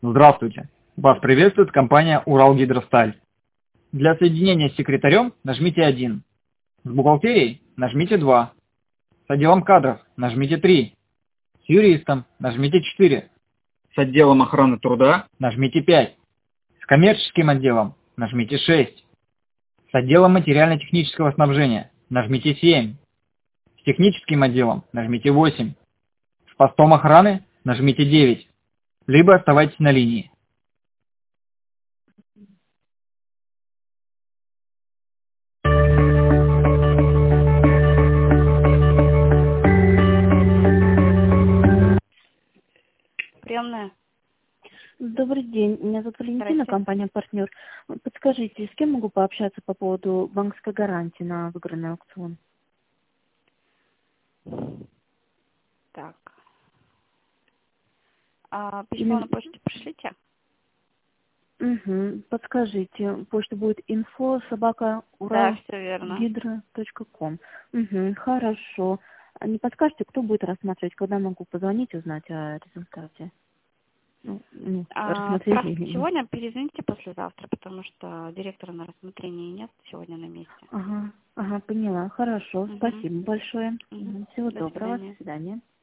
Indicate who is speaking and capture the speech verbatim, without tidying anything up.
Speaker 1: Здравствуйте! Вас приветствует компания «Уралгидросталь». Для соединения с секретарем нажмите один. С бухгалтерией нажмите два. С отделом кадров нажмите три. С юристом нажмите четыре. С отделом охраны труда нажмите пять. С коммерческим отделом нажмите шесть. С отделом материально-технического снабжения нажмите семь. С техническим отделом нажмите восемь. С постом охраны нажмите девять. Либо оставайтесь на линии.
Speaker 2: Приемная.
Speaker 3: Добрый день, меня зовут Валентина, компания «Партнер». Подскажите, с кем могу пообщаться по поводу банковской гарантии на выигранный аукцион?
Speaker 2: Так. А письмо
Speaker 3: Или...
Speaker 2: на почту пришлите?
Speaker 3: Угу. Подскажите, почта будет инфо собака
Speaker 2: Да, все верно.
Speaker 3: уралгидро точка ком. Угу, хорошо. А не подскажете, кто будет рассматривать, когда могу позвонить, узнать о результате? Ну, ну,
Speaker 2: А,
Speaker 3: рассмотрение.
Speaker 2: сегодня перезвоните послезавтра, потому что директора на рассмотрении нет сегодня на месте.
Speaker 3: Ага, ага, поняла. Хорошо,
Speaker 2: Угу.
Speaker 3: спасибо большое.
Speaker 2: Угу.
Speaker 3: Всего
Speaker 2: До
Speaker 3: доброго,
Speaker 2: свидания.
Speaker 3: до свидания.